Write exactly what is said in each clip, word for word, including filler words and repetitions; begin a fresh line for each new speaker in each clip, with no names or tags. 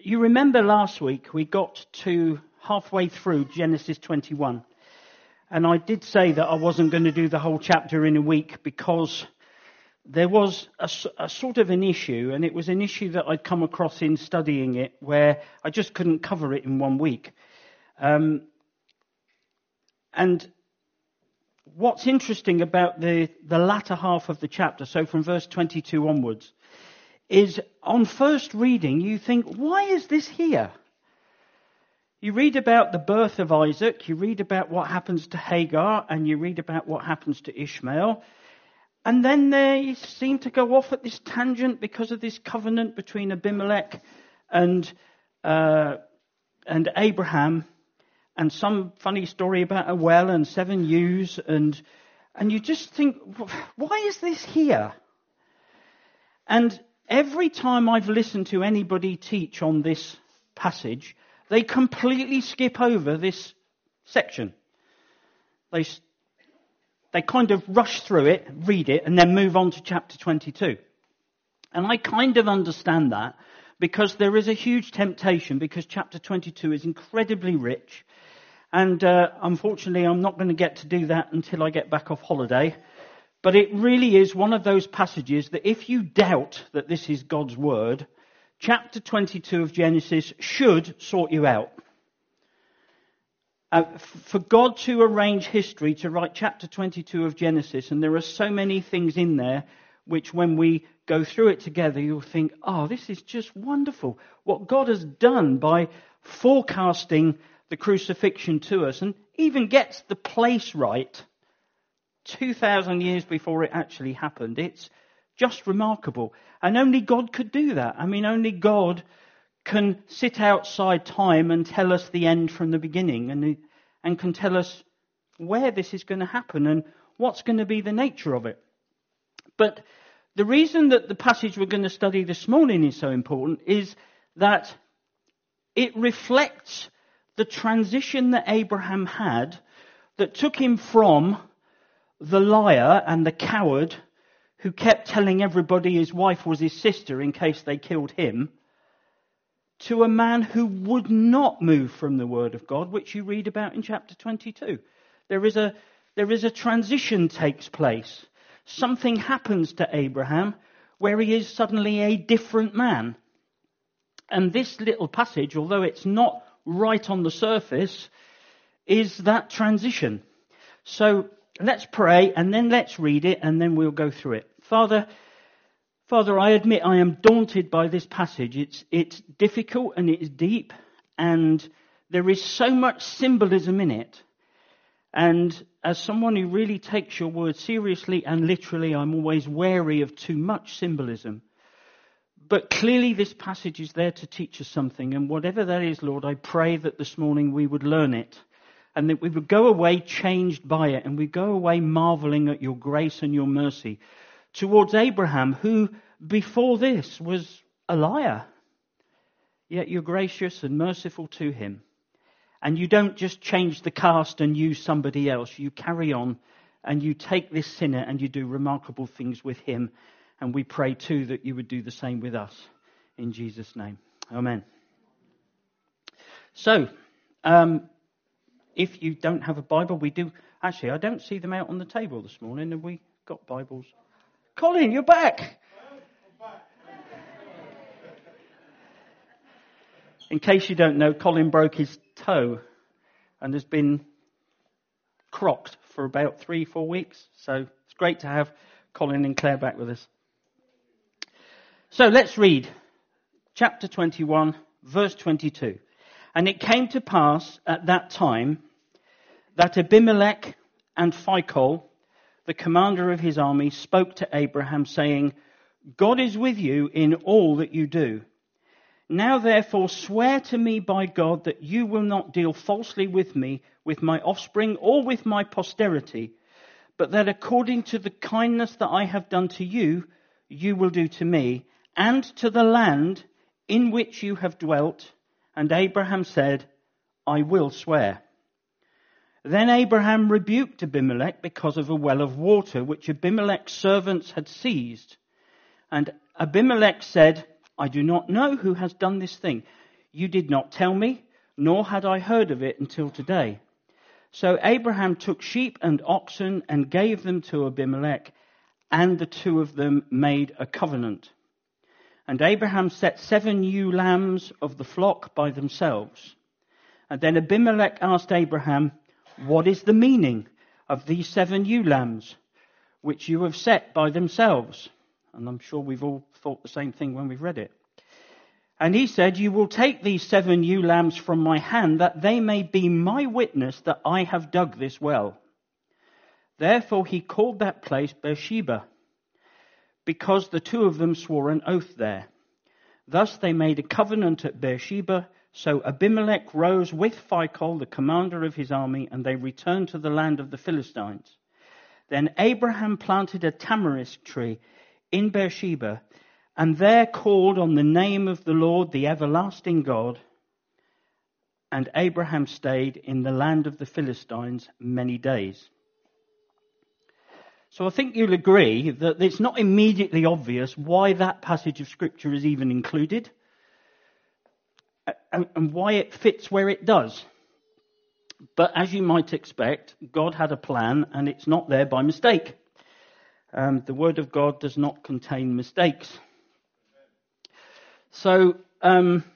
you remember last week we got to halfway through Genesis twenty-one. And I did say that I wasn't going to do the whole chapter in a week because there was a, a sort of an issue, and it was an issue that I'd come across in studying it where I just couldn't cover it in one week. Um, and what's interesting about the, the latter half of the chapter, so from verse twenty-two onwards, is on first reading you think, why is this here? You read about the birth of Isaac, you read about what happens to Hagar, and you read about what happens to Ishmael. And then they seem to go off at this tangent because of this covenant between Abimelech and uh, and Abraham, and some funny story about a well and seven ewes, and and you just think, why is this here? And every time I've listened to anybody teach on this passage, they completely skip over this section. They They kind of rush through it, read it, and then move on to chapter twenty-two. And I kind of understand that because there is a huge temptation, because chapter twenty-two is incredibly rich. And uh, unfortunately, I'm not going to get to do that until I get back off holiday. But it really is one of those passages that if you doubt that this is God's word, chapter twenty-two of Genesis should sort you out. Uh, for God to arrange history, to write chapter twenty-two of Genesis, and there are so many things in there which when we go through it together, you'll think, oh, this is just wonderful. What God has done by forecasting the crucifixion to us, and even gets the place right two thousand years before it actually happened. It's just remarkable. And only God could do that. I mean, only God can sit outside time and tell us the end from the beginning, and and can tell us where this is going to happen and what's going to be the nature of it. But the reason that the passage we're going to study this morning is so important is that it reflects the transition that Abraham had that took him from the liar and the coward who kept telling everybody his wife was his sister in case they killed him, to a man who would not move from the word of God, which you read about in chapter twenty-two. There is a, there is a transition takes place. Something happens to Abraham where he is suddenly a different man. And this little passage, although it's not right on the surface, is that transition. So let's pray and then let's read it and then we'll go through it. Father, Father, I admit I am daunted by this passage. It's it's difficult and it's deep, and there is so much symbolism in it. And as someone who really takes your word seriously and literally, I'm always wary of too much symbolism. But clearly this passage is there to teach us something, and whatever that is, Lord, I pray that this morning we would learn it, and that we would go away changed by it, and we go away marveling at your grace and your mercy towards Abraham, who before this was a liar. Yet you're gracious and merciful to him. And you don't just change the cast and use somebody else. You carry on and you take this sinner and you do remarkable things with him. And we pray too that you would do the same with us. In Jesus' name. Amen. So, um, if you don't have a Bible, we do. Actually, I don't see them out on the table this morning. Have we got Bibles? Colin, you're back. In case you don't know, Colin broke his toe and has been crocked for about three, four weeks. So it's great to have Colin and Claire back with us. So let's read chapter twenty-one, verse twenty-two. And it came to pass at that time that Abimelech and Phicol, the commander of his army, spoke to Abraham, saying, God is with you in all that you do. Now therefore swear to me by God that you will not deal falsely with me, with my offspring, or with my posterity, but that according to the kindness that I have done to you, you will do to me, and to the land in which you have dwelt. And Abraham said, I will swear. Then Abraham rebuked Abimelech because of a well of water which Abimelech's servants had seized. And Abimelech said, I do not know who has done this thing. You did not tell me, nor had I heard of it until today." So Abraham took sheep and oxen and gave them to Abimelech, and the two of them made a covenant. And Abraham set seven ewe lambs of the flock by themselves. And then Abimelech asked Abraham, "What is the meaning of these seven ewe lambs, which you have set by themselves?" And I'm sure we've all thought the same thing when we've read it. And he said, "You will take these seven ewe lambs from my hand, that they may be my witness that I have dug this well." Therefore he called that place Beersheba, because the two of them swore an oath there. Thus they made a covenant at Beersheba. So Abimelech rose with Phicol, the commander of his army, and they returned to the land of the Philistines. Then Abraham planted a tamarisk tree in Beersheba, and there called on the name of the Lord, the everlasting God. And Abraham stayed in the land of the Philistines many days. So I think you'll agree that it's not immediately obvious why that passage of Scripture is even included, and why it fits where it does. But as you might expect, God had a plan, and it's not there by mistake. Um, the Word of God does not contain mistakes. So, um,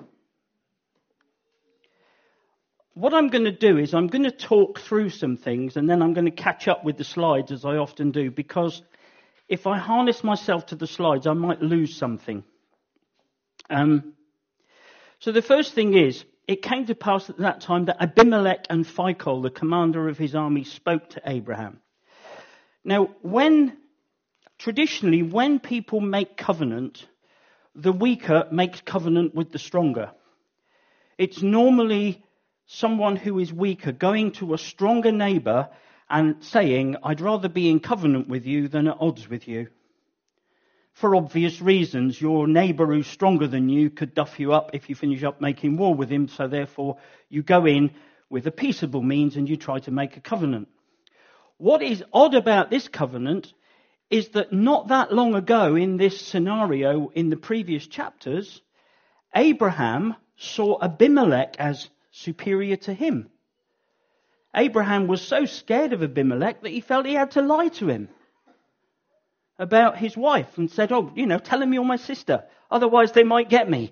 what I'm going to do is I'm going to talk through some things, and then I'm going to catch up with the slides, as I often do, because if I harness myself to the slides, I might lose something. Um, so the first thing is, it came to pass at that time that Abimelech and Phicol, the commander of his army, spoke to Abraham. Now, when traditionally, when people make covenant, the weaker makes covenant with the stronger. It's normally someone who is weaker going to a stronger neighbour and saying, "I'd rather be in covenant with you than at odds with you." For obvious reasons, your neighbour who's stronger than you could duff you up if you finish up making war with him, so therefore you go in with a peaceable means and you try to make a covenant. What is odd about this covenant is that not that long ago in this scenario in the previous chapters, Abraham saw Abimelech as superior to him. Abraham was so scared of Abimelech that he felt he had to lie to him about his wife and said, "Oh, you know, tell him you're my sister, otherwise they might get me."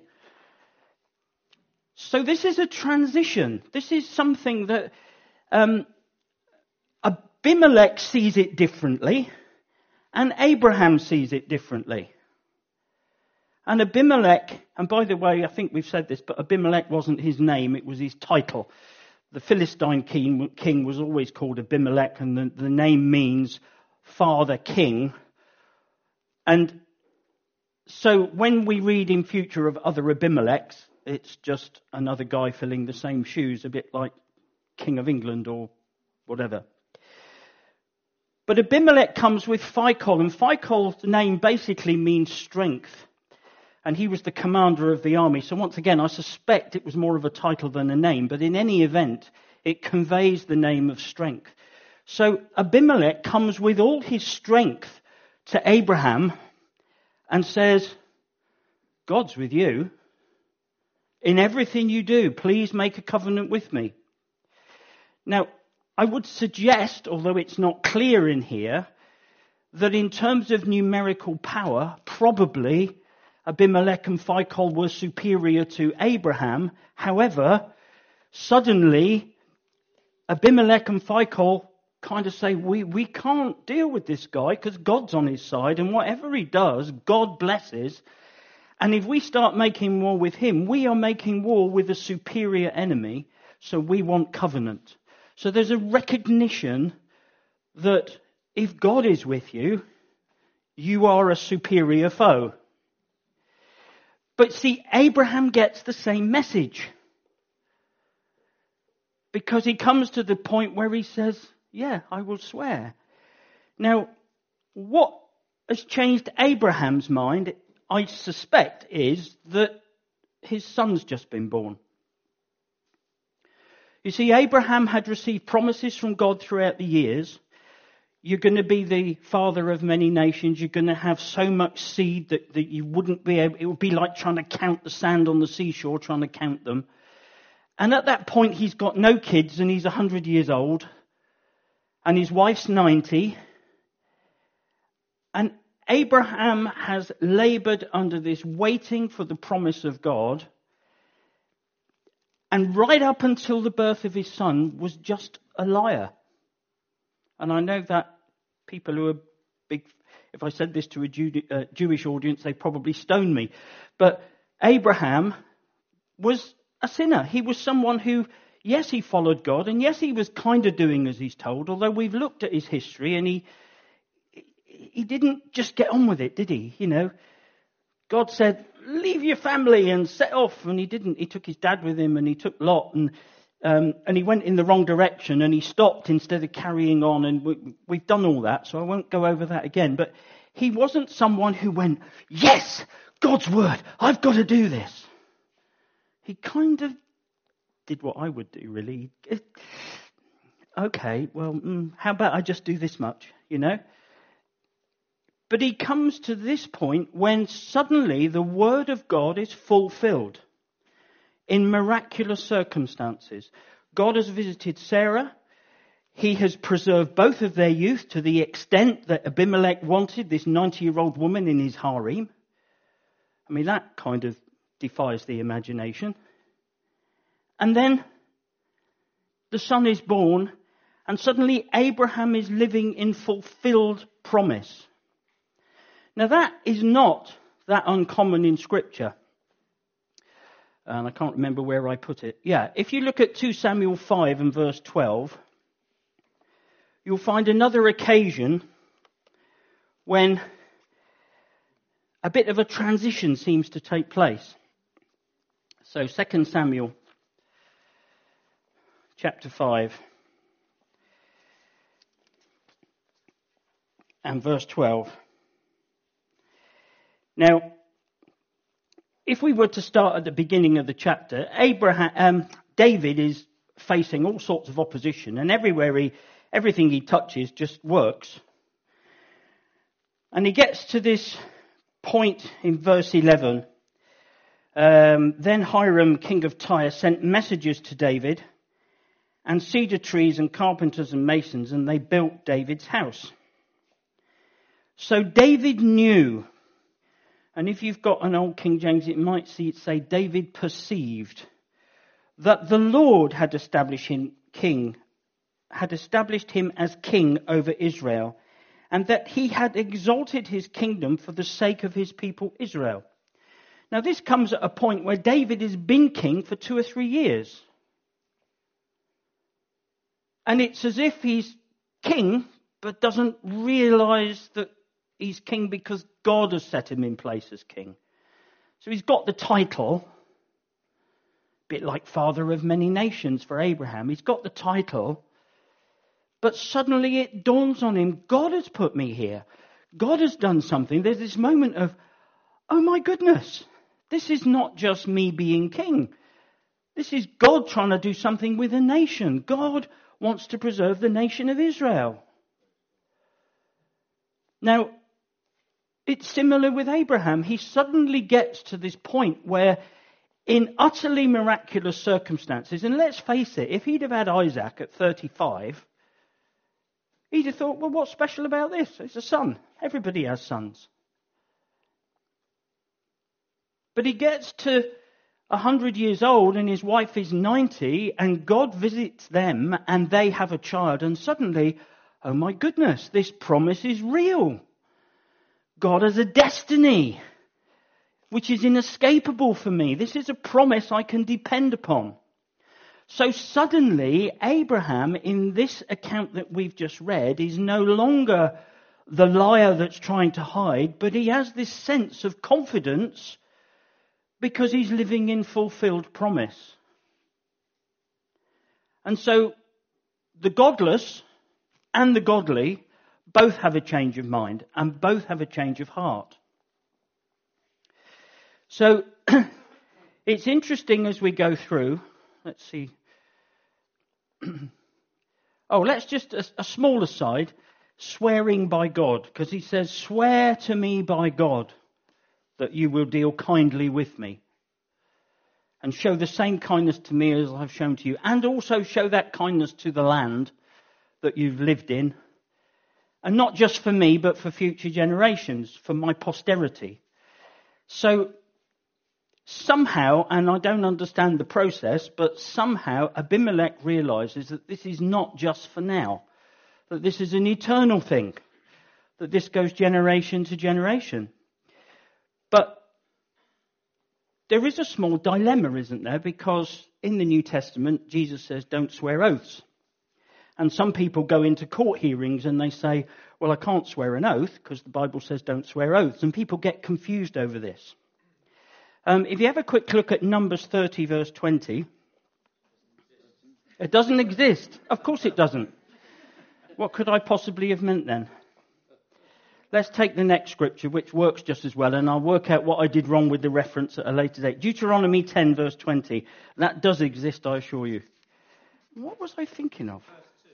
So this is a transition. This is something that um, Abimelech sees it differently, and Abraham sees it differently. And Abimelech, and by the way, I think we've said this, but Abimelech wasn't his name, it was his title. The Philistine king, king was always called Abimelech, and the, the name means father king. And so when we read in future of other Abimelechs, it's just another guy filling the same shoes, a bit like King of England or whatever. But Abimelech comes with Phicol, and Phicol's name basically means strength. And he was the commander of the army. So once again, I suspect it was more of a title than a name, but in any event, it conveys the name of strength. So Abimelech comes with all his strength to Abraham and says, "God's with you. In everything you do, please make a covenant with me." Now, I would suggest, although it's not clear in here, that in terms of numerical power, probably Abimelech and Phicol were superior to Abraham. However, suddenly Abimelech and Phicol kind of say, we, we can't deal with this guy because God's on his side, and whatever he does, God blesses. And if we start making war with him, we are making war with a superior enemy, so we want covenant. So there's a recognition that if God is with you, you are a superior foe. But see, Abraham gets the same message, because he comes to the point where he says, "Yeah, I will swear." Now, what has changed Abraham's mind, I suspect, is that his son's just been born. You see, Abraham had received promises from God throughout the years. you're going to be the father of many nations. You're going to have so much seed that, that you wouldn't be able, it would be like trying to count the sand on the seashore, trying to count them. And at that point, he's got no kids and he's one hundred years old. And his wife's ninety. And Abraham has labored under this, waiting for the promise of God. And right up until the birth of his son was just a liar. And I know that people who are big, if I said this to a Jew, uh, Jewish audience, they'd probably stone me. But Abraham was a sinner. He was someone who, yes, he followed God, and yes, he was kind of doing as he's told, although we've looked at his history, and he he didn't just get on with it, did he? You know, God said, leave your family and set off, and he didn't. He took his dad with him, and he took Lot, and Um, and he went in the wrong direction and he stopped instead of carrying on. And we, we've done all that, so I won't go over that again. But he wasn't someone who went, yes, God's word, I've got to do this. He kind of did what I would do, really. Okay, well, mm, how about I just do this much, you know? But he comes to this point when suddenly the word of God is fulfilled. In miraculous circumstances. God has visited Sarah. He has preserved both of their youth to the extent that Abimelech wanted this ninety-year-old woman in his harem. I mean, that kind of defies the imagination. And then the son is born, and suddenly Abraham is living in fulfilled promise. Now, that is not that uncommon in Scripture. And I can't remember where I put it. Yeah, if you look at two Samuel five and verse twelve, you'll find another occasion when a bit of a transition seems to take place. So Second Samuel chapter five and verse twelve. Now, if we were to start at the beginning of the chapter, Abraham, um, David is facing all sorts of opposition, and everywhere he, everything he touches just works. And he gets to this point in verse eleven. Um, then Hiram, king of Tyre, sent messengers to David, and cedar trees and carpenters and masons, and they built David's house. So David knew. And if you've got an old King James, it might see it say, David perceived that the Lord had established him king, had established him as king over Israel, and that he had exalted his kingdom for the sake of his people Israel. Now this comes at a point where David has been king for two or three years. And it's as if he's king, but doesn't realise that he's king because God has set him in place as king. So he's got the title, a bit like father of many nations for Abraham. He's got the title, but suddenly it dawns on him, God has put me here. God has done something. There's this moment of, oh my goodness, this is not just me being king. This is God trying to do something with a nation. God wants to preserve the nation of Israel. Now, it's similar with Abraham. He suddenly gets to this point where in utterly miraculous circumstances, and let's face it, if he'd have had Isaac at thirty-five, he'd have thought, well, what's special about this? It's a son. Everybody has sons. But he gets to one hundred years old and his wife is ninety and God visits them and they have a child and suddenly, oh my goodness, this promise is real. God has a destiny which is inescapable for me. This is a promise I can depend upon. So suddenly, Abraham, in this account that we've just read, is no longer the liar that's trying to hide, but he has this sense of confidence because he's living in fulfilled promise. And so the godless and the godly both have a change of mind and both have a change of heart. So it's interesting as we go through. Let's see. Oh, let's just, a, a small aside. swearing by God, because he says, swear to me by God that you will deal kindly with me and show the same kindness to me as I've shown to you, and also show that kindness to the land that you've lived in, and not just for me, but for future generations, for my posterity. So somehow, and I don't understand the process, but somehow Abimelech realizes that this is not just for now, that this is an eternal thing, that this goes generation to generation. But there is a small dilemma, isn't there? Because in the New Testament, Jesus says, don't swear oaths. And some people go into court hearings and they say, well, I can't swear an oath because the Bible says don't swear oaths. And people get confused over this. Um, if you have a quick look at Numbers thirty, verse twenty, it doesn't exist. Of course it doesn't. What could I possibly have meant then? Let's take the next scripture, which works just as well, and I'll work out what I did wrong with the reference at a later date. Deuteronomy ten, verse twenty. That does exist, I assure you. What was I thinking of?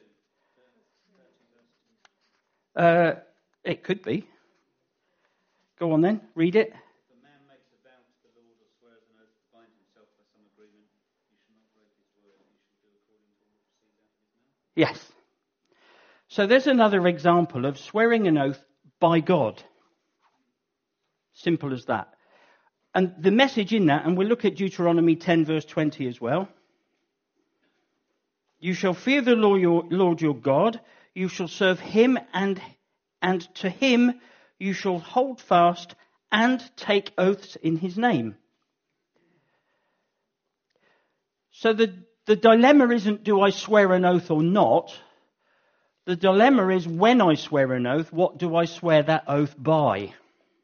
Uh, it could be. Go on then, read it.
If a man makes a vow to the Lord or swears an oath to bind himself by some agreement, he shall not break his word, he shall do according to what proceeds out of his mouth.
Yes. So there's another example of swearing an oath by God. Simple as that. And the message in that, and we'll look at Deuteronomy ten, verse twenty as well. You shall fear the Lord your, Lord your God. You shall serve him, and, and to him you shall hold fast and take oaths in his name. So the, the dilemma isn't do I swear an oath or not. The dilemma is when I swear an oath, what do I swear that oath by?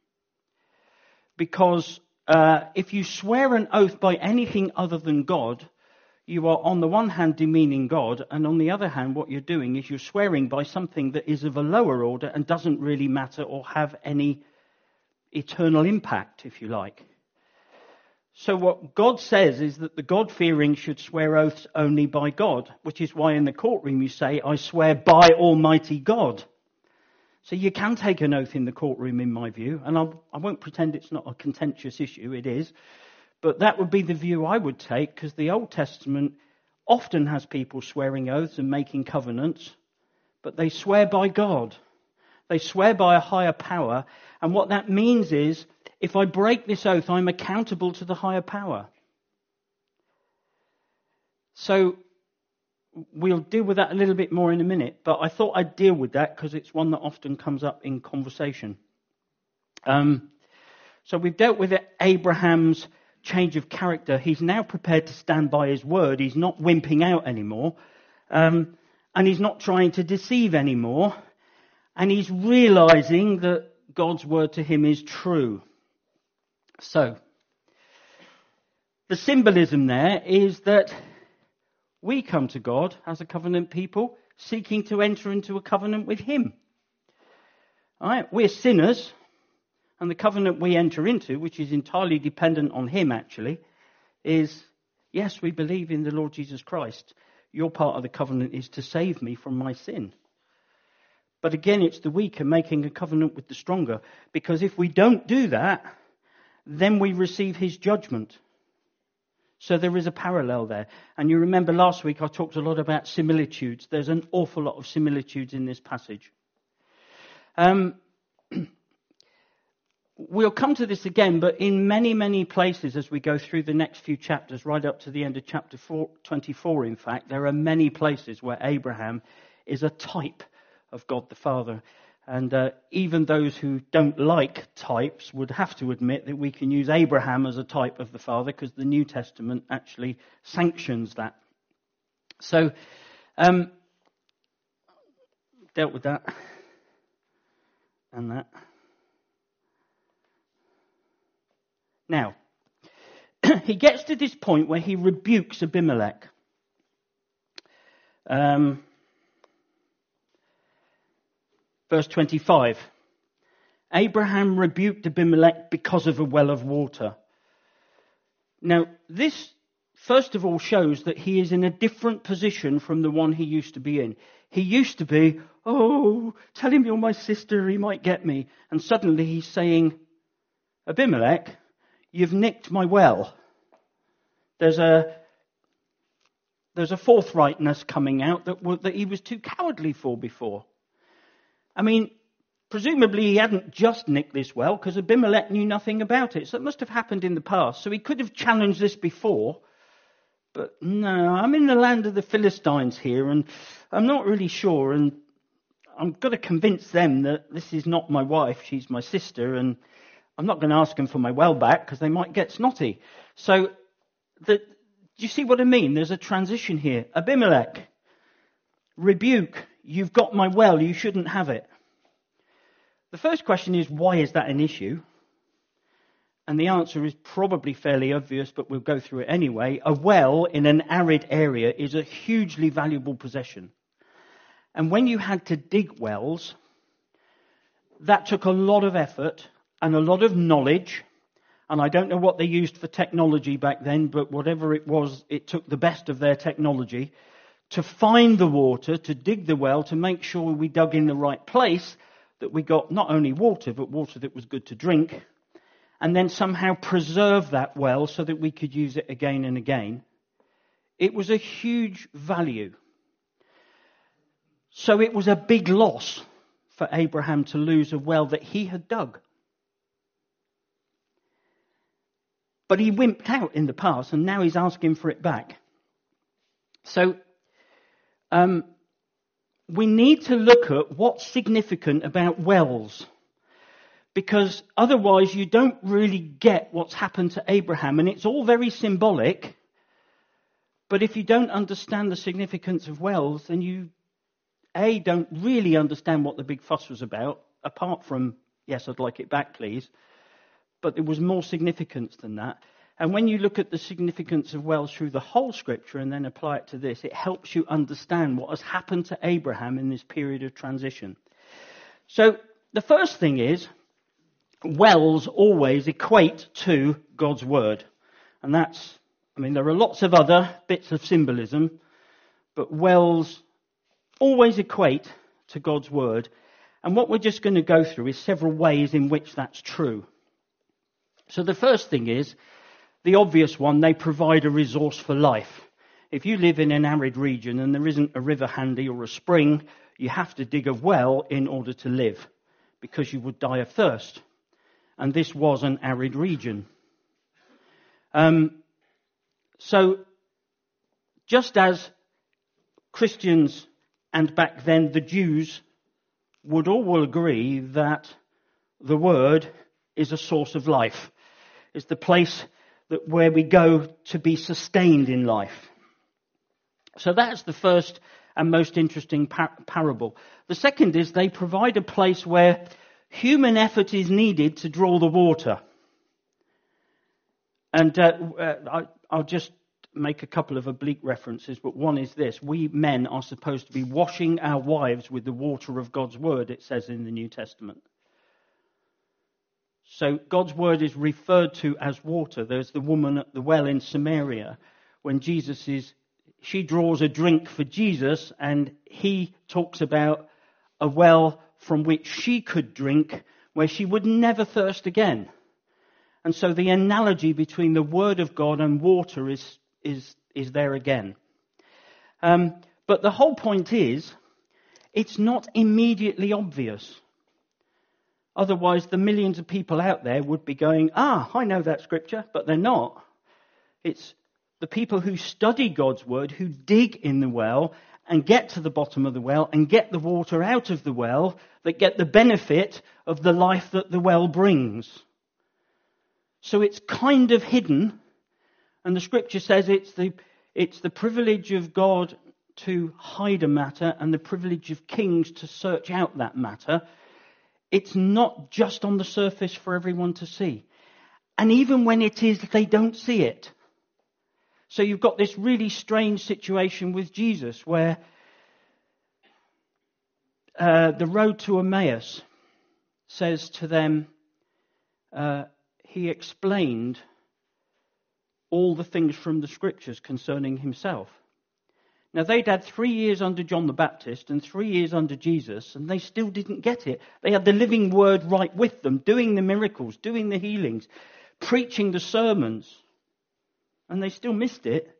Because uh, if you swear an oath by anything other than God, you are on the one hand demeaning God, and on the other hand what you're doing is you're swearing by something that is of a lower order and doesn't really matter or have any eternal impact, if you like. So what God says is that the God-fearing should swear oaths only by God, which is why in the courtroom you say, I swear by Almighty God. So you can take an oath in the courtroom, in my view, and I'll, I won't pretend it's not a contentious issue, it is. But that would be the view I would take, because the Old Testament often has people swearing oaths and making covenants, but they swear by God. They swear by a higher power, and what that means is, if I break this oath, I'm accountable to the higher power. So we'll deal with that a little bit more in a minute, but I thought I'd deal with that because it's one that often comes up in conversation. Um, so we've dealt with it, Abraham's change of character. He's now prepared to stand by his word. He's not wimping out anymore, um, and he's not trying to deceive anymore, and he's realizing that God's word to him is true. So, the symbolism there is that we come to God as a covenant people, seeking to enter into a covenant with him. All right? We're sinners, and the covenant we enter into, which is entirely dependent on him actually, is, yes, we believe in the Lord Jesus Christ. Your part of the covenant is to save me from my sin. But again, it's the weaker making a covenant with the stronger, because if we don't do that, then we receive his judgment. So there is a parallel there. And you remember last week I talked a lot about similitudes. There's an awful lot of similitudes in this passage. Um, we'll come to this again, but in many, many places as we go through the next few chapters, right up to the end of chapter four, twenty-four, in fact, there are many places where Abraham is a type of God the Father. And uh, even those who don't like types would have to admit that we can use Abraham as a type of the Father, because the New Testament actually sanctions that. So, um, dealt with that and that. Now, he gets to this point where he rebukes Abimelech. Um... Verse twenty-five, Abraham rebuked Abimelech because of a well of water. Now, this first of all shows that he is in a different position from the one he used to be in. He used to be, oh, tell him you're my sister, he might get me. And suddenly he's saying, Abimelech, you've nicked my well. There's a there's a forthrightness coming out that, that he was too cowardly for before. I mean, presumably he hadn't just nicked this well because Abimelech knew nothing about it. So it must have happened in the past. So he could have challenged this before. But no, I'm in the land of the Philistines here and I'm not really sure. And I've got to convince them that this is not my wife, she's my sister. And I'm not going to ask them for my well back because they might get snotty. So the, do you see what I mean? There's a transition here. Abimelech, rebuke, you've got my well, you shouldn't have it. The first question is, why is that an issue? And the answer is probably fairly obvious, but we'll go through it anyway. A well in an arid area is a hugely valuable possession. And when you had to dig wells, that took a lot of effort and a lot of knowledge. And I don't know what they used for technology back then, but whatever it was, it took the best of their technology to find the water, to dig the well, to make sure we dug in the right place, that we got not only water, but water that was good to drink, and then somehow preserve that well so that we could use it again and again. It was a huge value. So it was a big loss for Abraham to lose a well that he had dug. But he wimped out in the past, and now he's asking for it back. So um, we need to look at what's significant about wells, because otherwise you don't really get what's happened to Abraham. And it's all very symbolic, but if you don't understand the significance of wells, then you, A, don't really understand what the big fuss was about, apart from, yes, I'd like it back, please. But there was more significance than that. And when you look at the significance of wells through the whole scripture and then apply it to this, it helps you understand what has happened to Abraham in this period of transition. So the first thing is, wells always equate to God's word. And that's, I mean, there are lots of other bits of symbolism, but wells always equate to God's word. And what we're just going to go through is several ways in which that's true. So the first thing is, the obvious one, they provide a resource for life. If you live in an arid region and there isn't a river handy or a spring, you have to dig a well in order to live, because you would die of thirst. And this was an arid region. Um, so, just as Christians and back then the Jews would all agree that the Word is a source of life. It's the place that where we go to be sustained in life. So that's the first and most interesting par- parable. The second is they provide a place where human effort is needed to draw the water. And uh, uh, I, I'll just make a couple of oblique references, but one is this. We men are supposed to be washing our wives with the water of God's word, it says in the New Testament. So God's word is referred to as water. There's the woman at the well in Samaria when Jesus is, she draws a drink for Jesus, and he talks about a well from which she could drink where she would never thirst again. And so the analogy between the word of God and water is is is there again. Um, but the whole point is, it's not immediately obvious. Otherwise, the millions of people out there would be going, ah, I know that scripture, but they're not. It's the people who study God's word, who dig in the well and get to the bottom of the well and get the water out of the well, that get the benefit of the life that the well brings. So it's kind of hidden, and the scripture says it's the it's the privilege of God to hide a matter and the privilege of kings to search out that matter. It's not just on the surface for everyone to see. And even when it is, they don't see it. So you've got this really strange situation with Jesus where uh, the road to Emmaus says to them, uh, he explained all the things from the scriptures concerning himself. Now, they'd had three years under John the Baptist and three years under Jesus, and they still didn't get it. They had the living word right with them, doing the miracles, doing the healings, preaching the sermons, and they still missed it.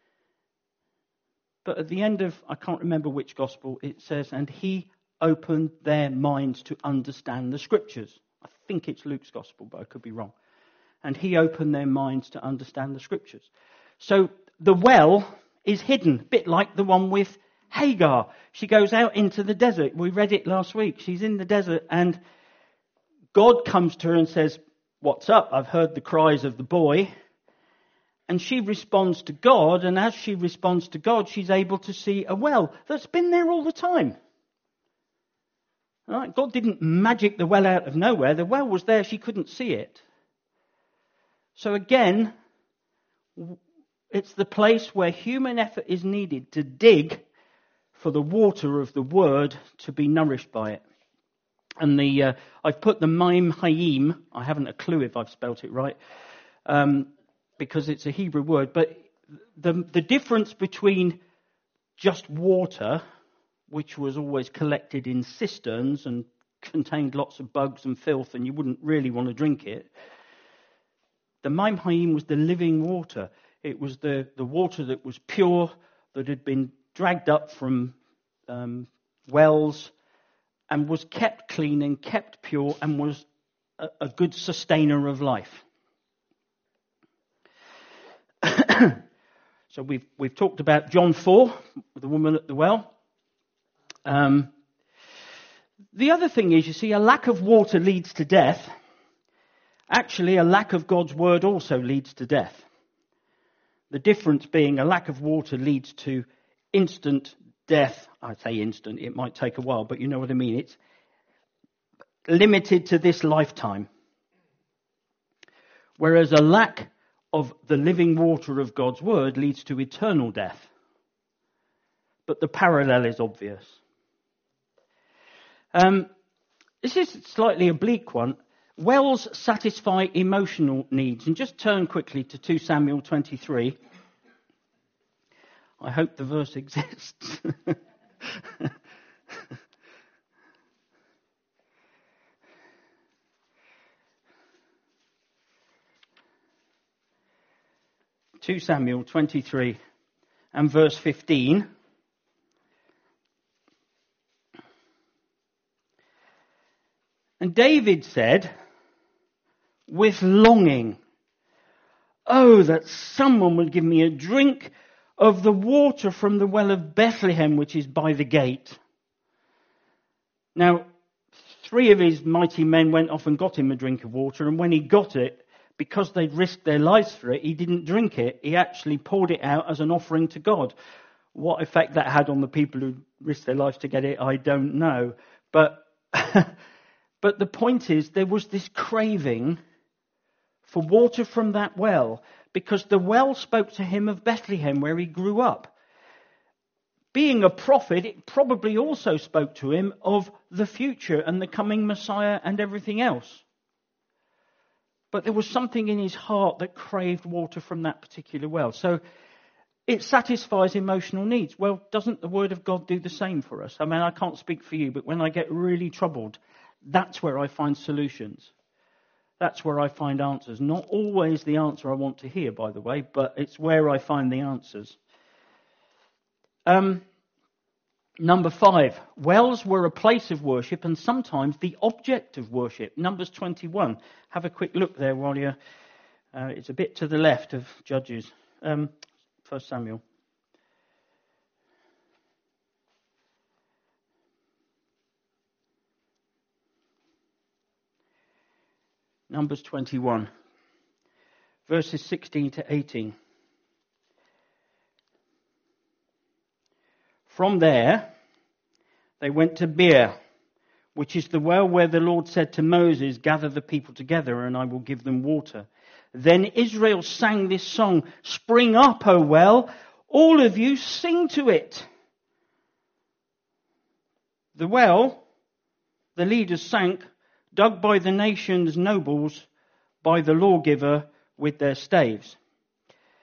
But at the end of, I can't remember which gospel, it says, and he opened their minds to understand the scriptures. I think it's Luke's gospel, but I could be wrong. And he opened their minds to understand the scriptures. So the well is hidden, a bit like the one with Hagar. She goes out into the desert. We read it last week. She's in the desert and God comes to her and says, "What's up? I've heard the cries of the boy." And she responds to God, and as she responds to God, she's able to see a well that's been there all the time. All right? God didn't magic the well out of nowhere. The well was there, she couldn't see it. So again, it's the place where human effort is needed to dig for the water of the word to be nourished by it. And the uh, I've put the Maim Hayim, I haven't a clue if I've spelt it right, um, because it's a Hebrew word, but the the difference between just water, which was always collected in cisterns and contained lots of bugs and filth and you wouldn't really want to drink it, the Maim Hayim was the living water. It was the, the water that was pure, that had been dragged up from um, wells and was kept clean and kept pure and was a, a good sustainer of life. So we've we've talked about John four, the woman at the well. Um, the other thing is, you see, a lack of water leads to death. Actually, a lack of God's word also leads to death. The difference being a lack of water leads to instant death. I say instant, it might take a while, but you know what I mean. It's limited to this lifetime. Whereas a lack of the living water of God's word leads to eternal death. But the parallel is obvious. Um, this is slightly a bleak one. Wells satisfy emotional needs. And just turn quickly to two Samuel twenty-three. I hope the verse exists. two Samuel twenty-three and verse fifteen. And David said, with longing, "Oh, that someone would give me a drink of the water from the well of Bethlehem, which is by the gate." Now, three of his mighty men went off and got him a drink of water, and when he got it, because they'd risked their lives for it, he didn't drink it. He actually poured it out as an offering to God. What effect that had on the people who risked their lives to get it, I don't know. But but the point is, there was this craving for water from that well, because the well spoke to him of Bethlehem, where he grew up. Being a prophet, it probably also spoke to him of the future and the coming Messiah and everything else. But there was something in his heart that craved water from that particular well. So it satisfies emotional needs. Well, doesn't the Word of God do the same for us? I mean, I can't speak for you, but when I get really troubled, that's where I find solutions. That's where I find answers. Not always the answer I want to hear, by the way, but it's where I find the answers. Um, number five, wells were a place of worship and sometimes the object of worship. Numbers twenty-one. Have a quick look there while you're... Uh, it's a bit to the left of Judges. Um, First Samuel. Numbers twenty-one. Verses sixteen to eighteen. From there, they went to Beer, which is the well where the Lord said to Moses, "Gather the people together and I will give them water." Then Israel sang this song, "Spring up, O well, all of you sing to it." The well, the leaders sank, dug by the nation's nobles, by the lawgiver with their staves.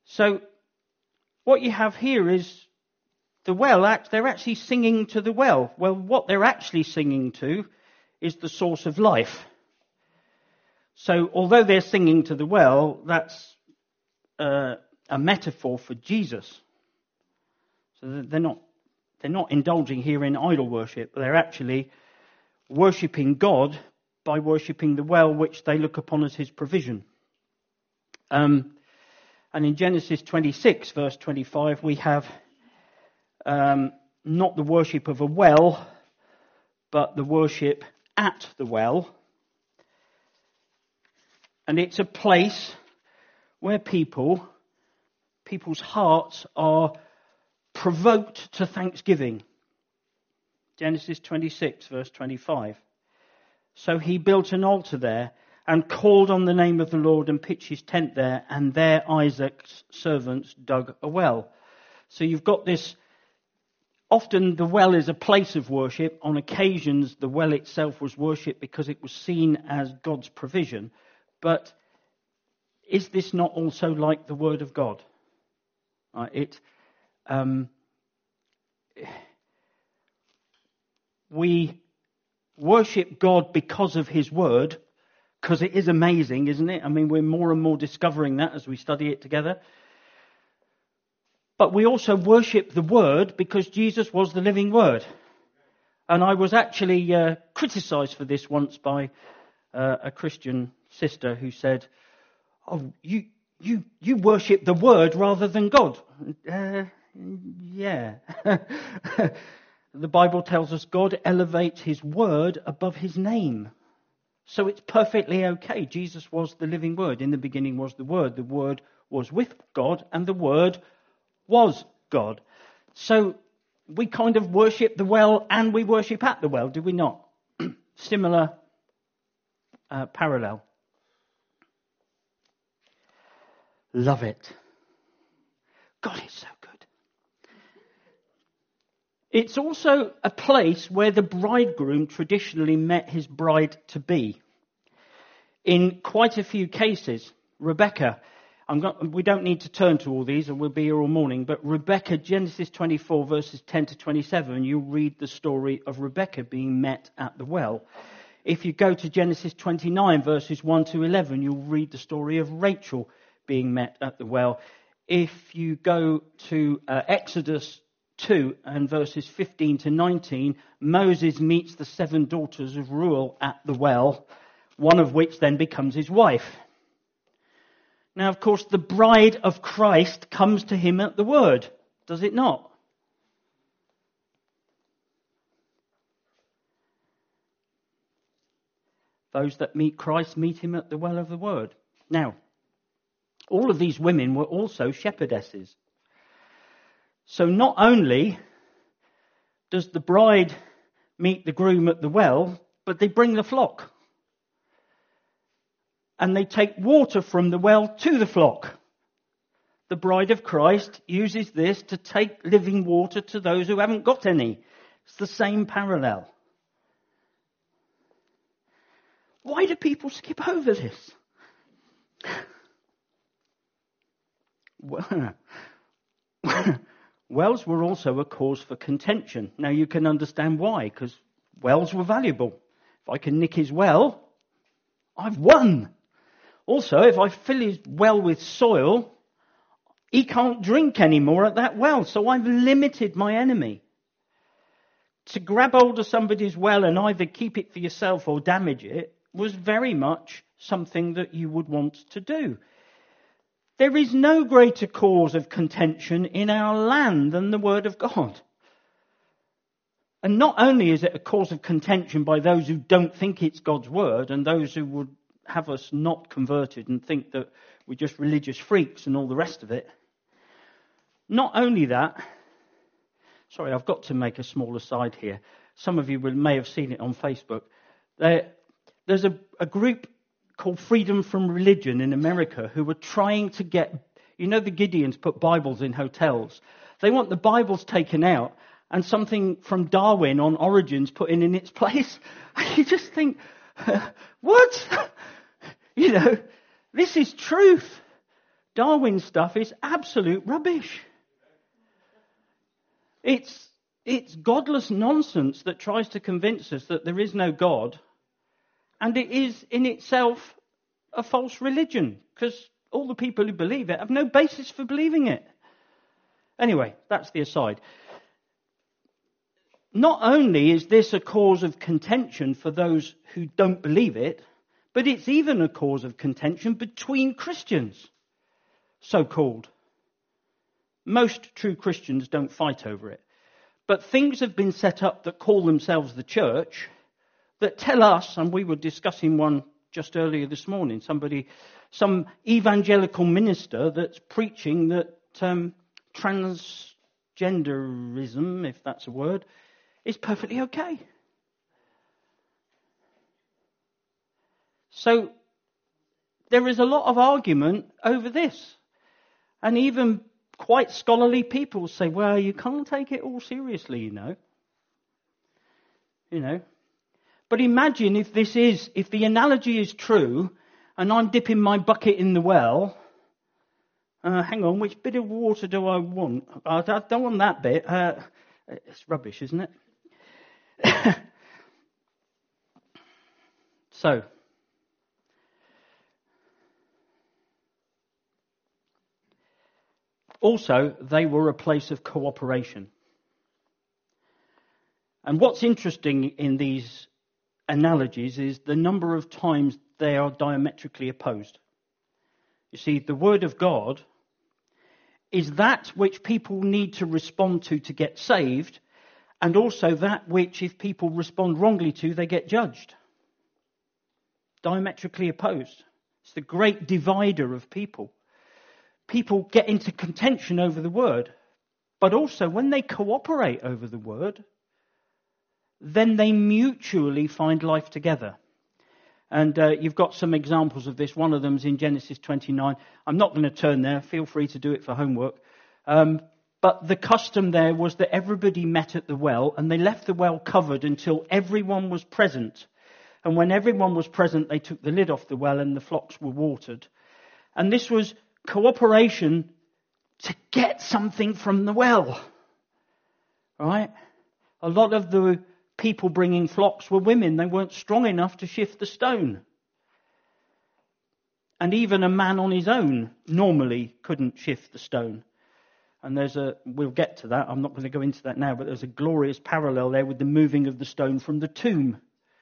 So what you have here is the well, act, they're actually singing to the well. Well, what they're actually singing to is the source of life. So although they're singing to the well, that's uh, a metaphor for Jesus. So they're not, they're not indulging here in idol worship. They're actually worshipping God by worshipping the well, which they look upon as his provision. Um, and in Genesis twenty-six, verse twenty-five, we have um, not the worship of a well, but the worship at the well. And it's a place where people, people's hearts are provoked to thanksgiving. Genesis twenty-six, verse twenty-five. So he built an altar there and called on the name of the Lord and pitched his tent there, and there Isaac's servants dug a well. So you've got this, often the well is a place of worship. On occasions the well itself was worship because it was seen as God's provision. But is this not also like the Word of God? Uh, it, um, we worship God because of his Word, because it is amazing, isn't it? I mean, we're more and more discovering that as we study it together. But we also worship the Word because Jesus was the living Word. And I was actually uh, criticised for this once by uh, a Christian sister who said, "Oh, you you you worship the Word rather than God." Uh, yeah. The Bible tells us God elevates his Word above his name. So it's perfectly okay. Jesus was the living Word. In the beginning was the Word. The Word was with God, and the Word was God. So we kind of worship the well and we worship at the well, do we not? Similar uh, parallel. Love it. God is so good. It's also a place where the bridegroom traditionally met his bride-to-be. In quite a few cases, Rebecca, I'm not, we don't need to turn to all these, and we'll be here all morning, but Rebecca, Genesis twenty-four, verses ten to twenty-seven, you read the story of Rebecca being met at the well. If you go to Genesis twenty-nine, verses one to eleven, you'll read the story of Rachel being met at the well. If you go to uh, Exodus two and verses fifteen to nineteen, Moses meets the seven daughters of Reuel at the well, one of which then becomes his wife. Now, of course, the bride of Christ comes to him at the word, does it not? Those that meet Christ meet him at the well of the word. Now, all of these women were also shepherdesses. So not only does the bride meet the groom at the well, but they bring the flock. And they take water from the well to the flock. The bride of Christ uses this to take living water to those who haven't got any. It's the same parallel. Why do people skip over this? Wells were also a cause for contention. Now you can understand why, because wells were valuable. If I can nick his well, I've won. Also, if I fill his well with soil, he can't drink anymore at that well, so I've limited my enemy. To grab hold of somebody's well and either keep it for yourself or damage it was very much something that you would want to do. There is no greater cause of contention in our land than the Word of God. And not only is it a cause of contention by those who don't think it's God's Word and those who would have us not converted and think that we're just religious freaks and all the rest of it. Not only that, sorry, I've got to make a small aside here. Some of you will, may have seen it on Facebook. There, there's a, a group called Freedom from Religion in America who were trying to get, you know, the Gideons put Bibles in hotels. They want the Bibles taken out and something from Darwin on Origins put in in its place. You just think, what? You know, this is truth. Darwin stuff is absolute rubbish. It's, it's godless nonsense that tries to convince us that there is no God. And it is in itself a false religion, because all the people who believe it have no basis for believing it. Anyway, that's the aside. Not only is this a cause of contention for those who don't believe it, but it's even a cause of contention between Christians, so-called. Most true Christians don't fight over it. But things have been set up that call themselves the church that tell us, and we were discussing one just earlier this morning, somebody, some evangelical minister that's preaching that um, transgenderism, if that's a word, is perfectly okay. So there is a lot of argument over this. And even quite scholarly people say, well, you can't take it all seriously, you know. You know. But imagine if this is, if the analogy is true, and I'm dipping my bucket in the well. Uh, hang on, which bit of water do I want? I don't want that bit. Uh, it's rubbish, isn't it? So, also, they were a place of cooperation. And what's interesting in these analogies is the number of times they are diametrically opposed. You see, the Word of God is that which people need to respond to to get saved, and also that which, if people respond wrongly to, they get judged. Diametrically opposed. It's the great divider of people. People get into contention over the Word, but also when they cooperate over the Word, then they mutually find life together. And uh, you've got some examples of this. One of them's in Genesis twenty-nine. I'm not going to turn there. Feel free to do it for homework. Um, but the custom there was that everybody met at the well, and they left the well covered until everyone was present. And when everyone was present, they took the lid off the well and the flocks were watered. And this was cooperation to get something from the well. Right? A lot of the people bringing flocks were women. They weren't strong enough to shift the stone. And even a man on his own normally couldn't shift the stone. And there's a, we'll get to that, I'm not going to go into that now, but there's a glorious parallel there with the moving of the stone from the tomb.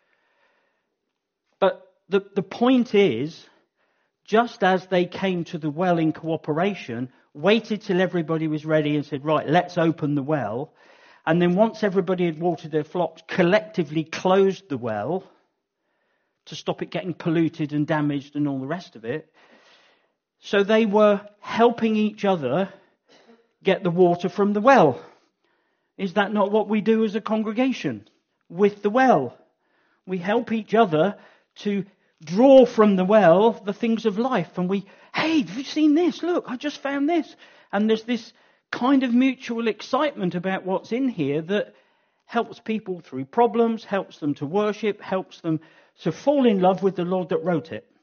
But the, the point is, just as they came to the well in cooperation, waited till everybody was ready and said, right, let's open the well. And then once everybody had watered their flocks, collectively closed the well to stop it getting polluted and damaged and all the rest of it. So they were helping each other get the water from the well. Is that not what we do as a congregation with the well? We help each other to draw from the well the things of life. And we, hey, have you seen this? Look, I just found this. And there's this kind of mutual excitement about what's in here that helps people through problems, helps them to worship, helps them to fall in love with the Lord that wrote it.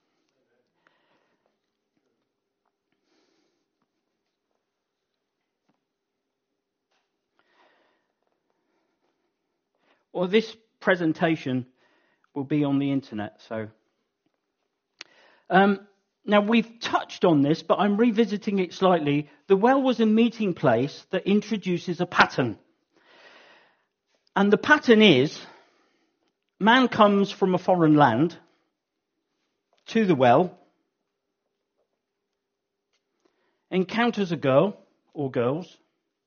Well, this presentation will be on the internet, so... Um, now, we've touched on this, but I'm revisiting it slightly. The well was a meeting place that introduces a pattern. And the pattern is, man comes from a foreign land to the well, encounters a girl or girls,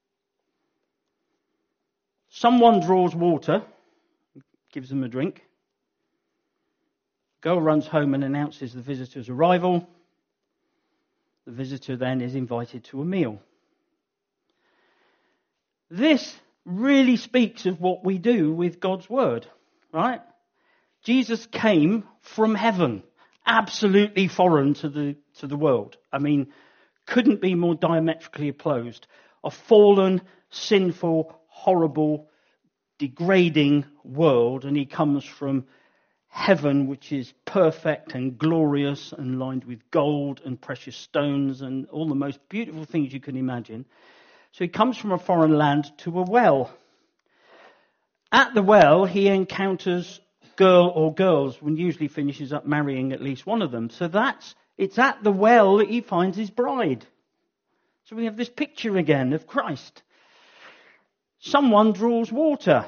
someone draws water, gives them a drink. Girl runs home and announces the visitor's arrival. The visitor then is invited to a meal. This really speaks of what we do with God's word, right? Jesus came from heaven, absolutely foreign to the to the world. I mean, couldn't be more diametrically opposed. A fallen, sinful, horrible, degrading world, and he comes from heaven, which is perfect and glorious and lined with gold and precious stones and all the most beautiful things you can imagine. So he comes from a foreign land to a well. At the well, he encounters girl or girls, and usually finishes up marrying at least one of them. So that's it's at the well that he finds his bride. So we have this picture again of Christ. Someone draws water.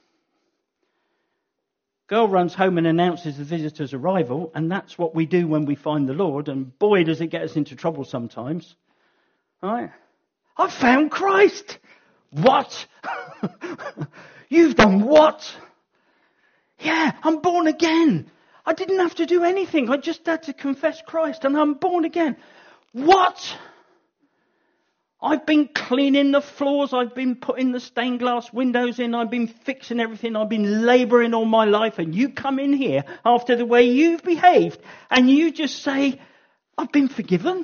Girl runs home and announces the visitor's arrival, and that's what we do when we find the Lord, and boy does it get us into trouble sometimes. Right? I found Christ! What? You've done what? Yeah, I'm born again. I didn't have to do anything. I just had to confess Christ and I'm born again. What? I've been cleaning the floors. I've been putting the stained glass windows in. I've been fixing everything. I've been labouring all my life. And you come in here after the way you've behaved and you just say, I've been forgiven.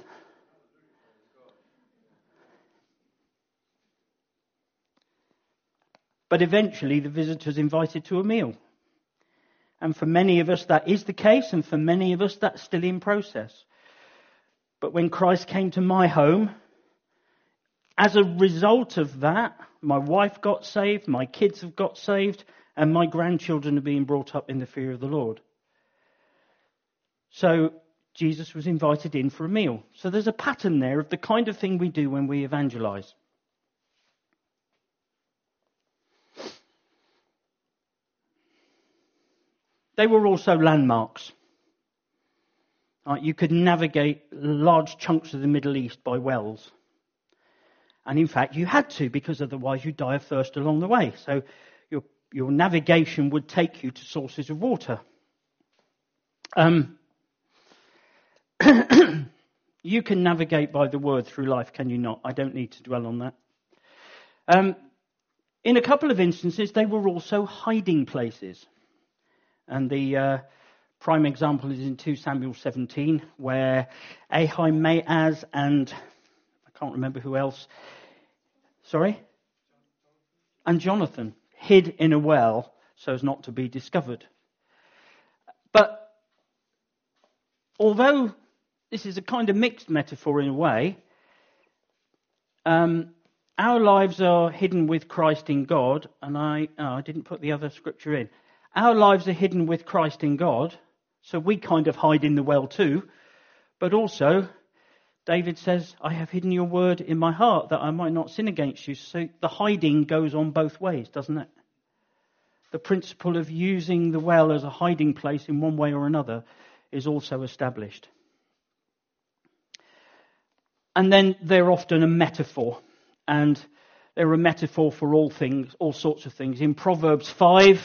But eventually the visitor's invited to a meal. And for many of us that is the case, and for many of us that's still in process. But when Christ came to my home, as a result of that, my wife got saved, my kids have got saved, and my grandchildren are being brought up in the fear of the Lord. So Jesus was invited in for a meal. So there's a pattern there of the kind of thing we do when we evangelize. They were also landmarks. Uh, you could navigate large chunks of the Middle East by wells. And in fact, you had to, because otherwise you'd die of thirst along the way. So your, your navigation would take you to sources of water. Um, you can navigate by the word through life, can you not? I don't need to dwell on that. Um, in a couple of instances, they were also hiding places. And the uh, prime example is in Second Samuel seventeen, where Ahimaaz and, I can't remember who else, sorry? And Jonathan hid in a well so as not to be discovered. But although this is a kind of mixed metaphor in a way, um, our lives are hidden with Christ in God, and I, oh, I didn't put the other scripture in. Our lives are hidden with Christ in God, so we kind of hide in the well too. But also, David says, I have hidden your word in my heart that I might not sin against you. So the hiding goes on both ways, doesn't it? The principle of using the well as a hiding place in one way or another is also established. And then they're often a metaphor, and they're a metaphor for all things, all sorts of things. In Proverbs five,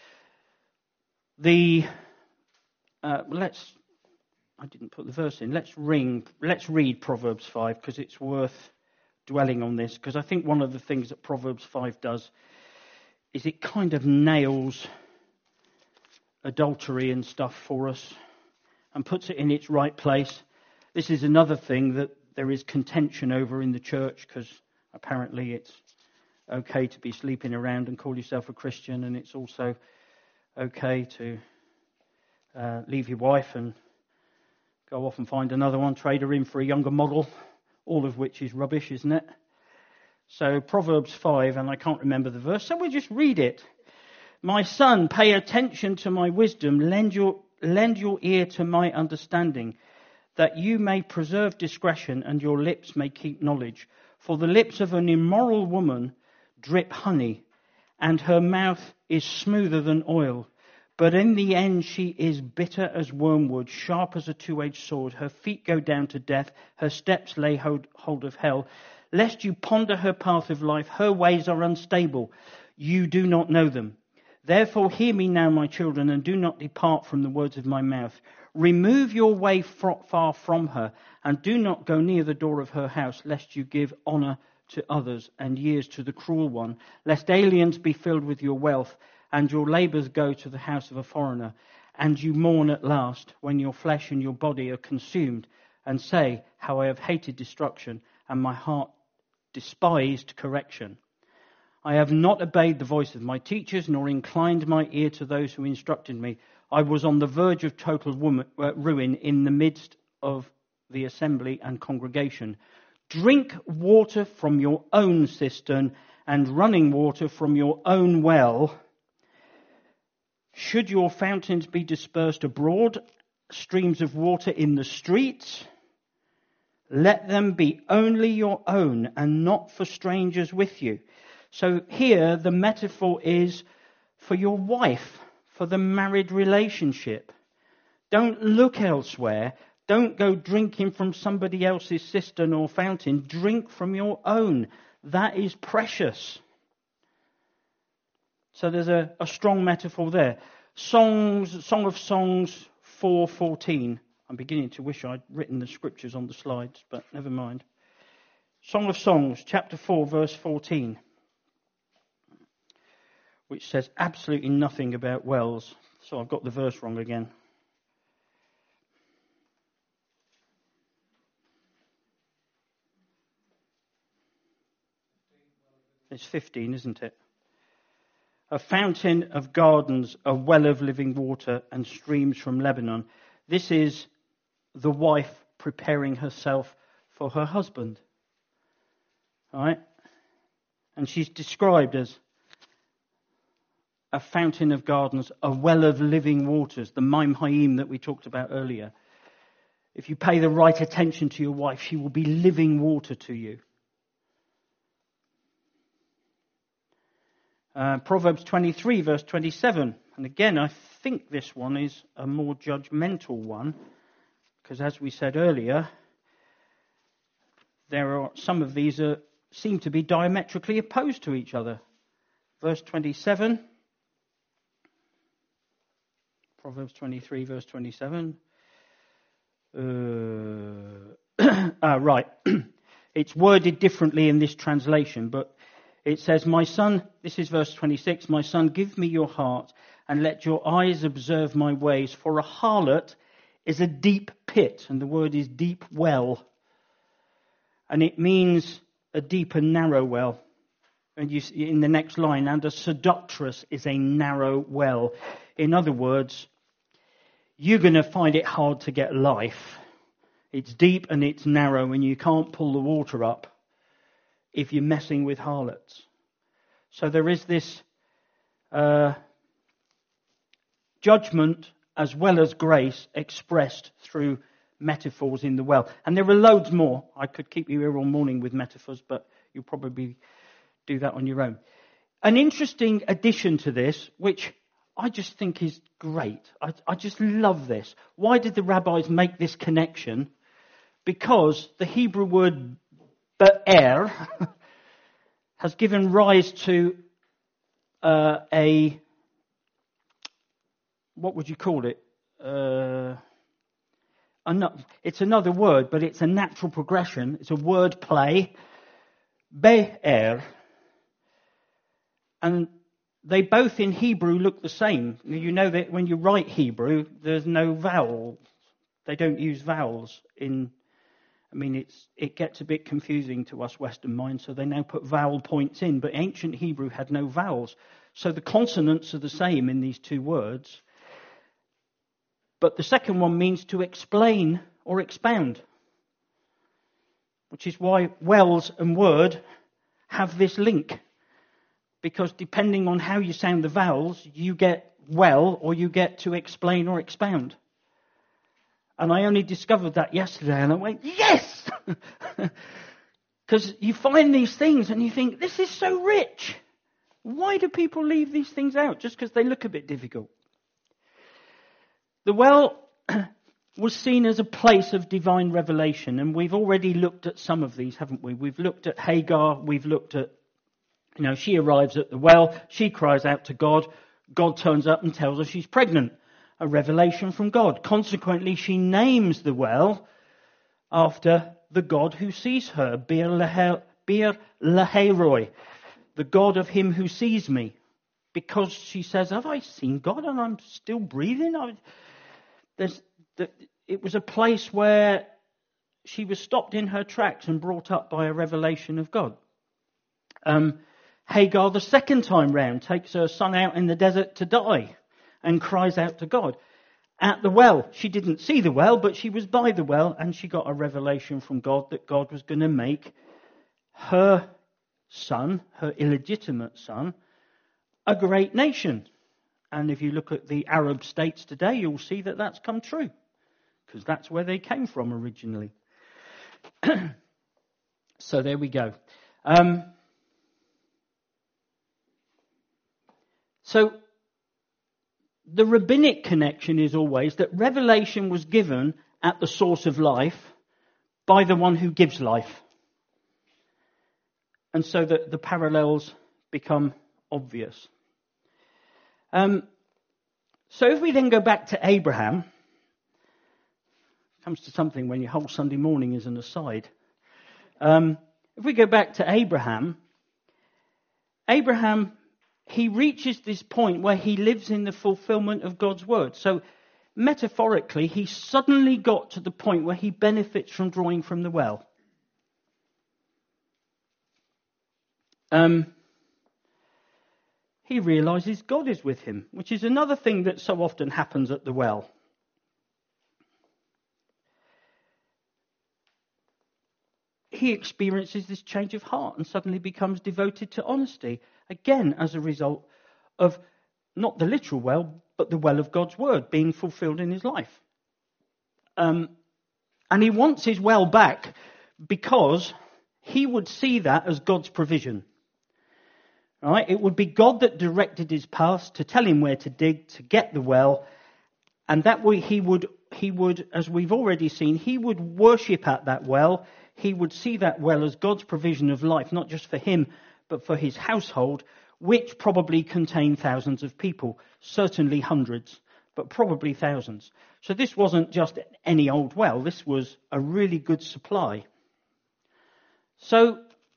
The uh, let's I didn't put the verse in. Let's ring. Let's read Proverbs five because it's worth dwelling on this. Because I think one of the things that Proverbs five does is it kind of nails adultery and stuff for us and puts it in its right place. This is another thing that there is contention over in the church because apparently it's okay to be sleeping around and call yourself a Christian, and it's also okay to uh, leave your wife and go off and find another one, trade her in for a younger model, all of which is rubbish, isn't it? So Proverbs five, and I can't remember the verse, so we'll just read it. My son, pay attention to my wisdom, lend your, lend your ear to my understanding, that you may preserve discretion and your lips may keep knowledge. For the lips of an immoral woman drip honey, and her mouth is smoother than oil. But in the end she is bitter as wormwood, sharp as a two-edged sword. Her feet go down to death, her steps lay hold, hold of hell. Lest you ponder her path of life, her ways are unstable. You do not know them. Therefore hear me now, my children, and do not depart from the words of my mouth. Remove your way far from her, and do not go near the door of her house, lest you give honour to others and years to the cruel one, lest aliens be filled with your wealth and your labours go to the house of a foreigner, and you mourn at last when your flesh and your body are consumed, and say, how I have hated destruction and my heart despised correction. I have not obeyed the voice of my teachers, nor inclined my ear to those who instructed me. I was on the verge of total woman, uh, ruin in the midst of the assembly and congregation. Drink water from your own cistern and running water from your own well. Should your fountains be dispersed abroad, streams of water in the streets, let them be only your own and not for strangers with you. So here the metaphor is for your wife, for the married relationship. Don't look elsewhere. Don't go drinking from somebody else's cistern or fountain. Drink from your own. That is precious. So there's a, a strong metaphor there. Songs, Song of Songs four fourteen. I'm beginning to wish I'd written the scriptures on the slides, but never mind. Song of Songs, chapter four, verse fourteen, which says absolutely nothing about wells. So I've got the verse wrong again. It's fifteen, isn't it? A fountain of gardens, a well of living water, and streams from Lebanon. This is the wife preparing herself for her husband. All right? And she's described as a fountain of gardens, a well of living waters, the Maim Hayim that we talked about earlier. If you pay the right attention to your wife, she will be living water to you. Uh, Proverbs twenty-three, verse twenty-seven. And again, I think this one is a more judgmental one, because as we said earlier, there are some of these are, seem to be diametrically opposed to each other. Verse twenty-seven. Proverbs twenty-three, verse twenty-seven. Uh, ah, right. It's worded differently in this translation, but it says, my son, this is verse twenty-six, my son, give me your heart and let your eyes observe my ways, for a harlot is a deep pit, and the word is deep well. And it means a deep and narrow well. And you see in the next line, and a seductress is a narrow well. In other words, you're going to find it hard to get life. It's deep and it's narrow, and you can't pull the water up if you're messing with harlots. So there is this uh, judgment as well as grace expressed through metaphors in the well. And there are loads more. I could keep you here all morning with metaphors, but you'll probably do that on your own. An interesting addition to this, which I just think is great. I, I just love this. Why did the rabbis make this connection? Because the Hebrew word Be'er has given rise to uh, a, what would you call it? Uh, another, it's another word, but it's a natural progression. It's a word play. Be'er. And they both in Hebrew look the same. You know that when you write Hebrew, there's no vowel. They don't use vowels in I mean, it's it gets a bit confusing to us Western minds, so they now put vowel points in, but ancient Hebrew had no vowels. So the consonants are the same in these two words. But the second one means to explain or expound, which is why wells and word have this link. Because depending on how you sound the vowels, you get well or you get to explain or expound. And I only discovered that yesterday, and I went, yes! Because you find these things and you think, this is so rich. Why do people leave these things out? Just because they look a bit difficult. The well was seen as a place of divine revelation, and we've already looked at some of these, haven't we? We've looked at Hagar, we've looked at, you know, she arrives at the well, she cries out to God, God turns up and tells her she's pregnant. A revelation from God. Consequently, she names the well after the God who sees her, Bir Lahairoi, the God of him who sees me. Because she says, have I seen God and I'm still breathing? I, there's, the, it was a place where she was stopped in her tracks and brought up by a revelation of God. Um, Hagar, the second time round, takes her son out in the desert to die. and cries out to God. At the well, she didn't see the well, but she was by the well, and she got a revelation from God that God was going to make her son, her illegitimate son, a great nation. And if you look at the Arab states today, you'll see that that's come true, because that's where they came from originally. So there we go. Um, so the rabbinic connection is always that revelation was given at the source of life by the one who gives life. And so that the parallels become obvious. Um, so if we then go back to Abraham, comes to something when your whole Sunday morning is an aside. Um, if we go back to Abraham, Abraham, he reaches this point where he lives in the fulfillment of God's word. So metaphorically, he suddenly got to the point where he benefits from drawing from the well. Um, he realizes God is with him, which is another thing that so often happens at the well. He experiences this change of heart and suddenly becomes devoted to honesty, again as a result of not the literal well, but the well of God's word being fulfilled in his life. Um, and he wants his well back because he would see that as God's provision. Right? It would be God that directed his path to tell him where to dig, to get the well, and that way he would, he would, as we've already seen, he would worship at that well. He would see that well as God's provision of life, not just for him, but for his household, which probably contained thousands of people, certainly hundreds, but probably thousands. So this wasn't just any old well, this was a really good supply. So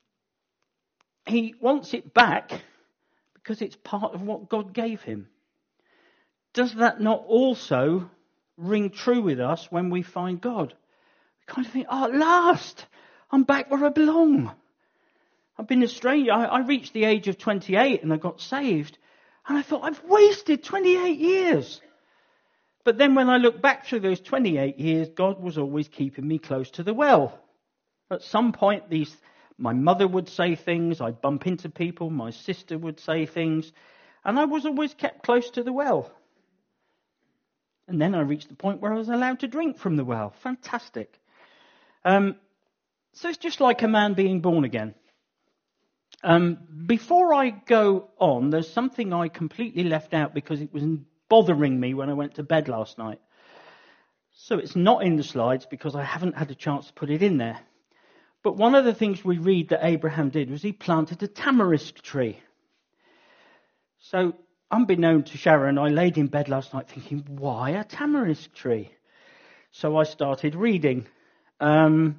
he wants it back because it's part of what God gave him. Does that not also ring true with us when we find God? We kind of think, oh, at last, I'm back where I belong. I've been a stranger. I, I reached the age of twenty-eight and I got saved. And I thought, I've wasted twenty-eight years. But then when I look back through those twenty-eight years, God was always keeping me close to the well. At some point, these, my mother would say things, I'd bump into people, my sister would say things, and I was always kept close to the well. And then I reached the point where I was allowed to drink from the well. Fantastic. Um, so it's just like a man being born again. Um, before I go on, there's something I completely left out because it was bothering me when I went to bed last night. So it's not in the slides because I haven't had a chance to put it in there. But one of the things we read that Abraham did was he planted a tamarisk tree. So unbeknown to Sharon, I laid in bed last night thinking, why a tamarisk tree? So I started reading. Um,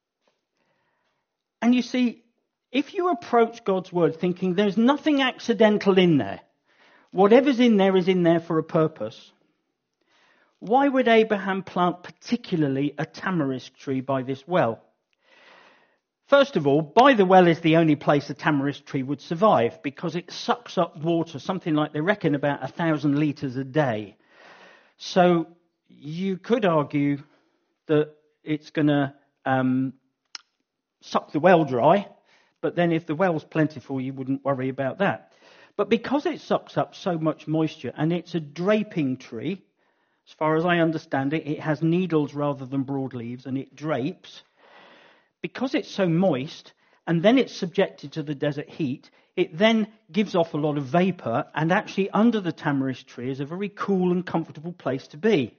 and you see, if you approach God's word thinking there's nothing accidental in there, whatever's in there is in there for a purpose, why would Abraham plant particularly a tamarisk tree by this well? First of all, by the well is the only place a tamarisk tree would survive because it sucks up water, something like they reckon about a thousand litres a day. So you could argue that it's going to um, suck the well dry, but then if the well's plentiful, you wouldn't worry about that. But because it sucks up so much moisture, and it's a draping tree, as far as I understand it, it has needles rather than broadleaves, and it drapes. Because it's so moist, and then it's subjected to the desert heat, it then gives off a lot of vapor, and actually under the tamarisk tree is a very cool and comfortable place to be.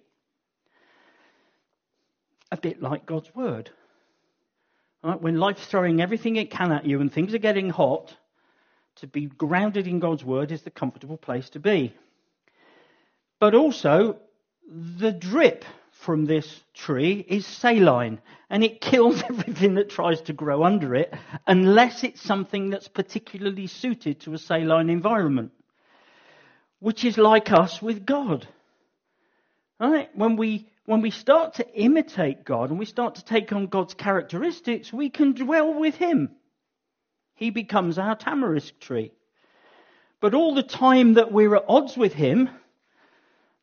A bit like God's word. Right? When life's throwing everything it can at you and things are getting hot, to be grounded in God's word is the comfortable place to be. But also, the drip from this tree is saline, and it kills everything that tries to grow under it, unless it's something that's particularly suited to a saline environment, which is like us with God. Right? When we when we start to imitate God and we start to take on God's characteristics, we can dwell with him. He becomes our tamarisk tree. But all the time that we're at odds with him,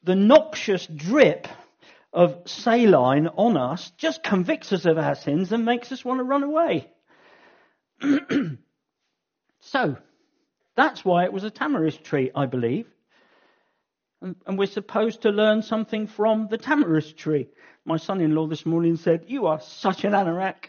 the noxious drip of saline on us just convicts us of our sins and makes us want to run away. So, that's why it was a tamarisk tree, I believe. And, and we're supposed to learn something from the tamarisk tree. My son-in-law this morning said, "You are such an anorak."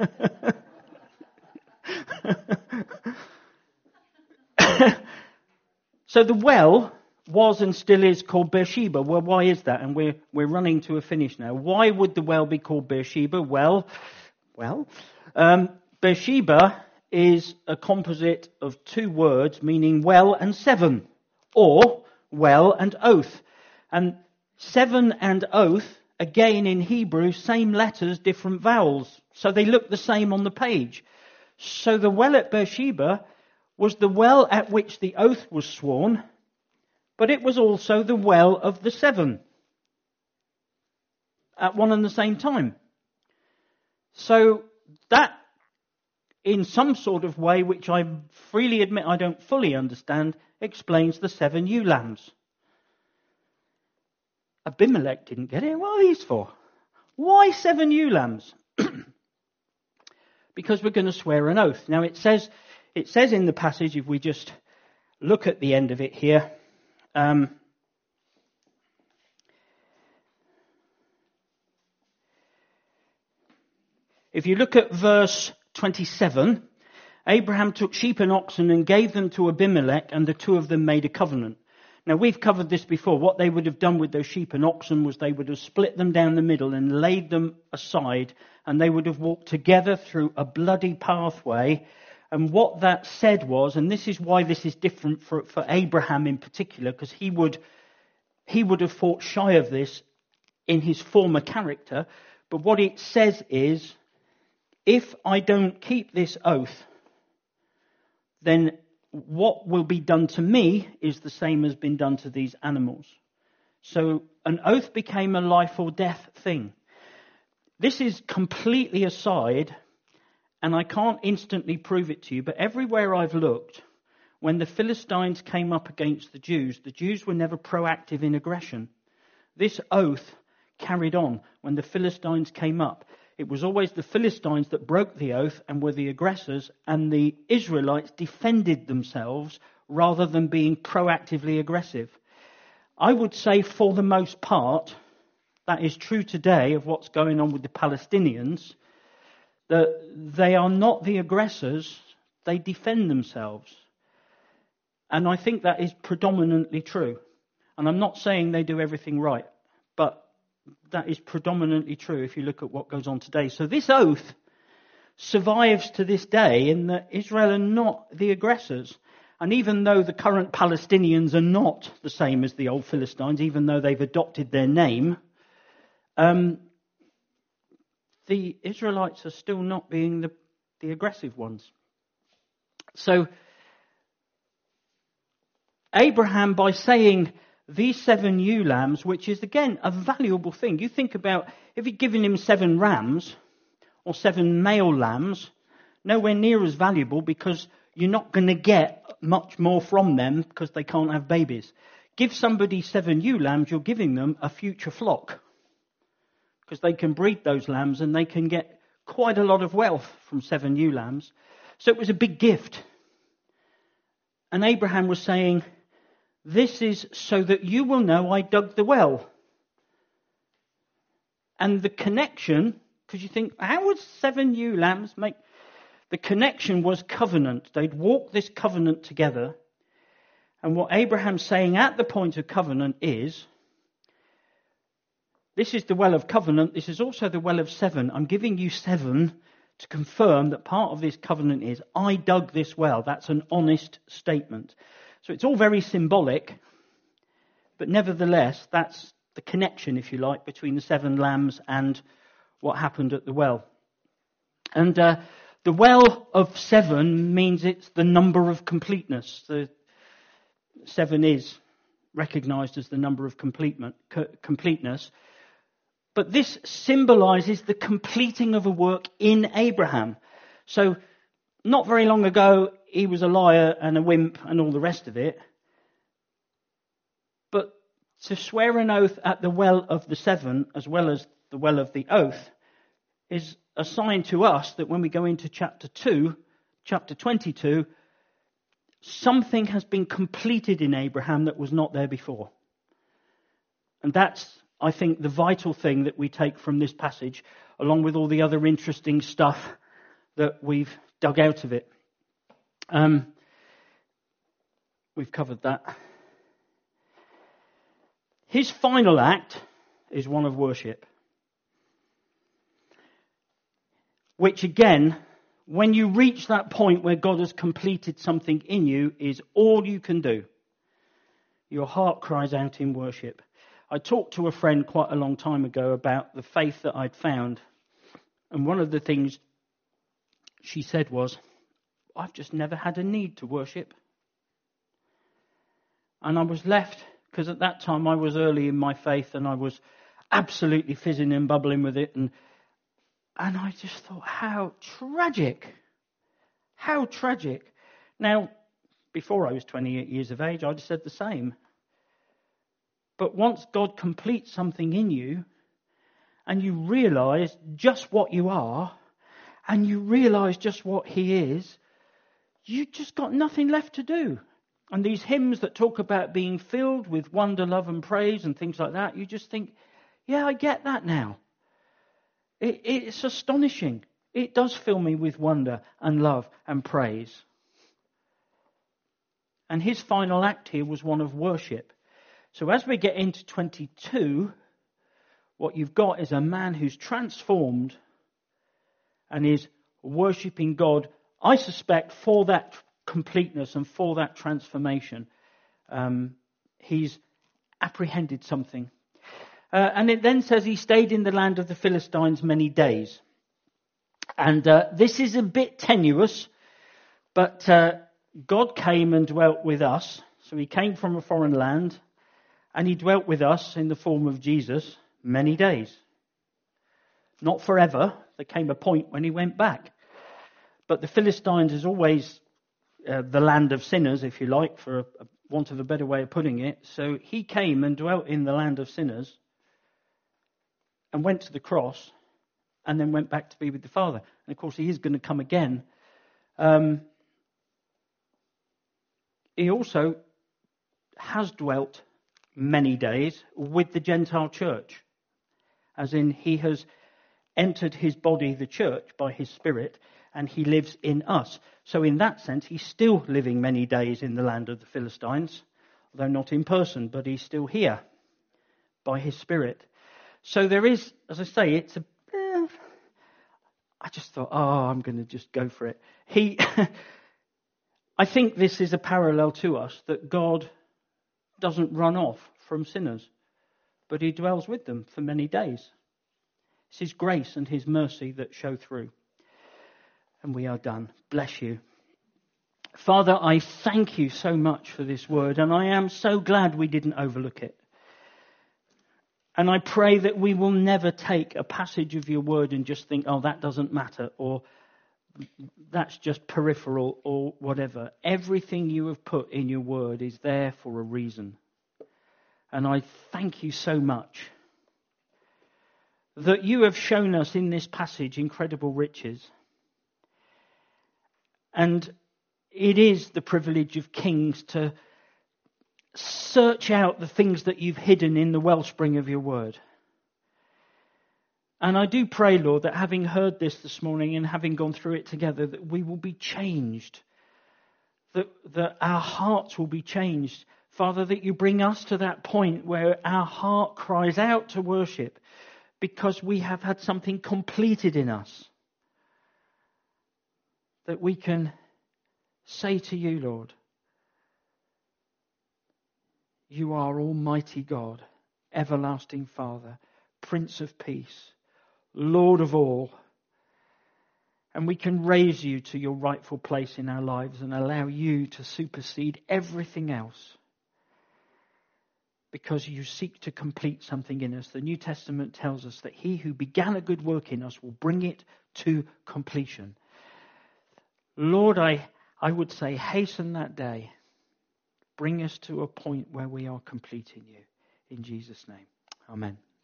So the well was and still is called Beersheba. Well, why is that? And we're we're running to a finish now. Why would the well be called Beersheba? Well, well, um, Beersheba is a composite of two words meaning well and seven, or well and oath. And seven and oath, again in Hebrew, same letters, different vowels. So they look the same on the page. So the well at Beersheba was the well at which the oath was sworn, but it was also the well of the seven at one and the same time. So that, in some sort of way, which I freely admit I don't fully understand, explains the seven ewe lambs. Abimelech didn't get it. What are these for? Why seven ewe lambs? Because we're going to swear an oath. Now it says, it says in the passage, if we just look at the end of it here, um, if you look at verse twenty-seven, Abraham took sheep and oxen and gave them to Abimelech, and the two of them made a covenant. Now, we've covered this before. What they would have done with those sheep and oxen was they would have split them down the middle and laid them aside, and they would have walked together through a bloody pathway. And what that said was, and this is why this is different for, for Abraham in particular, because he would, he would have fought shy of this in his former character. But what it says is, if I don't keep this oath, then what will be done to me is the same as been done to these animals. So an oath became a life or death thing. This is completely aside, and I can't instantly prove it to you, but everywhere I've looked, when the Philistines came up against the Jews, the Jews were never proactive in aggression. This oath carried on when the Philistines came up. It was always the Philistines that broke the oath and were the aggressors, and the Israelites defended themselves rather than being proactively aggressive. I would say for the most part, that is true today of what's going on with the Palestinians, that they are not the aggressors, they defend themselves. And I think that is predominantly true. And I'm not saying they do everything right, but that is predominantly true if you look at what goes on today. So this oath survives to this day in that Israel are not the aggressors. And even though the current Palestinians are not the same as the old Philistines, even though they've adopted their name, um, the Israelites are still not being the, the aggressive ones. So Abraham, by saying these seven ewe lambs, which is, again, a valuable thing. You think about, if he'd given him seven rams or seven male lambs, nowhere near as valuable because you're not going to get much more from them because they can't have babies. Give somebody seven ewe lambs, you're giving them a future flock because they can breed those lambs and they can get quite a lot of wealth from seven ewe lambs. So it was a big gift. And Abraham was saying, this is so that you will know I dug the well. And the connection, because you think, how would seven ewe lambs make... The connection was covenant. They'd walk this covenant together. And what Abraham's saying at the point of covenant is, this is the well of covenant, this is also the well of seven. I'm giving you seven to confirm that part of this covenant is, I dug this well. That's an honest statement. So it's all very symbolic, but nevertheless, that's the connection, if you like, between the seven lambs and what happened at the well. And uh, the well of seven means it's the number of completeness. The seven is recognized as the number of completeness. But this symbolizes the completing of a work in Abraham. So not very long ago, he was a liar and a wimp and all the rest of it. But To swear an oath at the well of the seven, as well as the well of the oath, is a sign to us that when we go into chapter two, chapter twenty-two, something has been completed in Abraham that was not there before. And that's, I think, the vital thing that we take from this passage, along with all the other interesting stuff that we've dug out of it. Um, we've covered that. His final act is one of worship. Which again, when you reach that point where God has completed something in you, is all you can do. Your heart cries out in worship. I talked to a friend quite a long time ago about the faith that I'd found. And one of the things she said was, I've just never had a need to worship. And I was left, because at that time I was early in my faith and I was absolutely fizzing and bubbling with it. And, and I just thought, how tragic. How tragic. Now, before I was twenty-eight years of age, I'd have said the same. But once God completes something in you, and you realise just what you are, and you realise just what He is, you just got nothing left to do. And these hymns that talk about being filled with wonder, love and praise and things like that, you just think, yeah, I get that now. It, it's astonishing. It does fill me with wonder and love and praise. And his final act here was one of worship. So as we get into twenty-two, what you've got is a man who's transformed and is worshipping God, I suspect, for that completeness and for that transformation. Um, he's apprehended something. Uh, and it then says he stayed in the land of the Philistines many days. And uh, this is a bit tenuous, but uh, God came and dwelt with us. So he came from a foreign land, and he dwelt with us in the form of Jesus many days. Not forever. There came a point when he went back. But the Philistines is always uh, the land of sinners, if you like, for a, a want of a better way of putting it. So he came and dwelt in the land of sinners and went to the cross and then went back to be with the Father. And of course he is going to come again. Um, he also has dwelt many days with the Gentile church. As in, he has entered his body, the church, by his Spirit, and he lives in us. So in that sense, he's still living many days in the land of the Philistines, although not in person, but he's still here by his Spirit. So there is, as I say, it's a... Eh, I just thought, oh, I'm going to just go for it. He, I think this is a parallel to us, that God doesn't run off from sinners, but he dwells with them for many days. It's his grace and his mercy that show through. And we are done. Bless you. Father, I thank you so much for this word, and I am so glad we didn't overlook it. And I pray that we will never take a passage of your word and just think, oh, that doesn't matter, or that's just peripheral, or whatever. Everything you have put in your word is there for a reason. And I thank you so much that you have shown us in this passage incredible riches. And it is the privilege of kings to search out the things that you've hidden in the wellspring of your word. And I do pray, Lord, that having heard this this morning and having gone through it together, that we will be changed, that, that our hearts will be changed. Father, that you bring us to that point where our heart cries out to worship because we have had something completed in us. That we can say to you, Lord, you are Almighty God, everlasting Father, Prince of Peace, Lord of all. And we can raise you to your rightful place in our lives and allow you to supersede everything else. Because you seek to complete something in us. The New Testament tells us that he who began a good work in us will bring it to completion. Lord, I, I would say, hasten that day. Bring us to a point where we are complete in you. in Jesus' name. Amen.